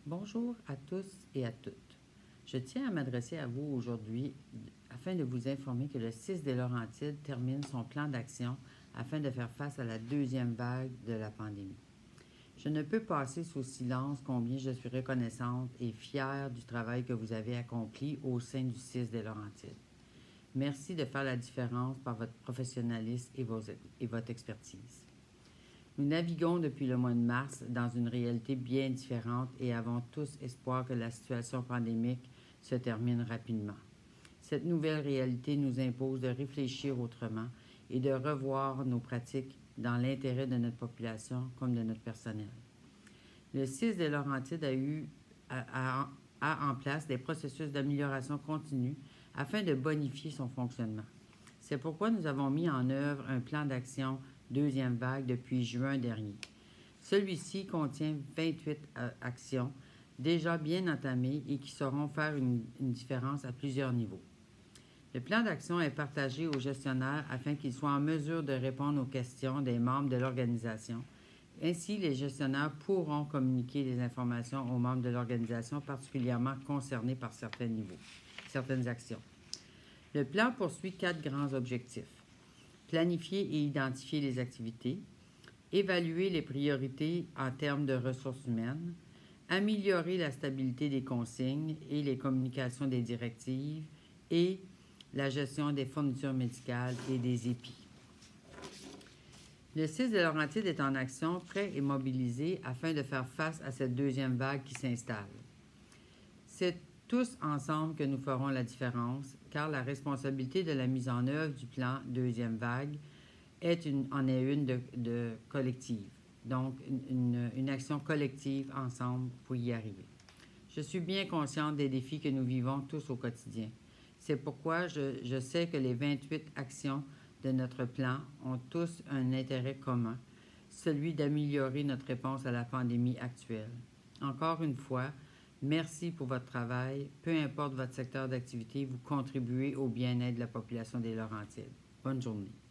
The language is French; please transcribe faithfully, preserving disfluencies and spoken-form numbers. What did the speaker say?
Bonjour à tous et à toutes. Je tiens à m'adresser à vous aujourd'hui afin de vous informer que le C I S des Laurentides termine son plan d'action afin de faire face à la deuxième vague de la pandémie. Je ne peux passer sous silence combien je suis reconnaissante et fière du travail que vous avez accompli au sein du C I S des Laurentides. Merci de faire la différence par votre professionnalisme et, vos, et votre expertise. Nous naviguons depuis le mois de mars dans une réalité bien différente et avons tous espoir que la situation pandémique se termine rapidement. Cette nouvelle réalité nous impose de réfléchir autrement et de revoir nos pratiques dans l'intérêt de notre population comme de notre personnel. Le C I S des Laurentides a eu a, a, a en place des processus d'amélioration continue afin de bonifier son fonctionnement. C'est pourquoi nous avons mis en œuvre un plan d'action deuxième vague depuis juin dernier. Celui-ci contient vingt-huit euh, actions déjà bien entamées et qui sauront faire une, une différence à plusieurs niveaux. Le plan d'action est partagé aux gestionnaires afin qu'ils soient en mesure de répondre aux questions des membres de l'organisation. Ainsi, les gestionnaires pourront communiquer les informations aux membres de l'organisation particulièrement concernés par certains niveaux, certaines actions. Le plan poursuit quatre grands objectifs. Planifier et identifier les activités, évaluer les priorités en termes de ressources humaines, améliorer la stabilité des consignes et les communications des directives et la gestion des fournitures médicales et des épis. Le C I S de Laurentides est en action, prêt et mobilisé afin de faire face à cette deuxième vague qui s'installe. C'est tous ensemble que nous ferons la différence, car la responsabilité de la mise en œuvre du plan deuxième vague est une, en est une de, de collective, donc une, une, une action collective ensemble pour y arriver. Je suis bien consciente des défis que nous vivons tous au quotidien. C'est pourquoi je, je sais que les vingt-huit actions de notre plan ont tous un intérêt commun, celui d'améliorer notre réponse à la pandémie actuelle. Encore une fois, merci pour votre travail. Peu importe votre secteur d'activité, vous contribuez au bien-être de la population des Laurentides. Bonne journée.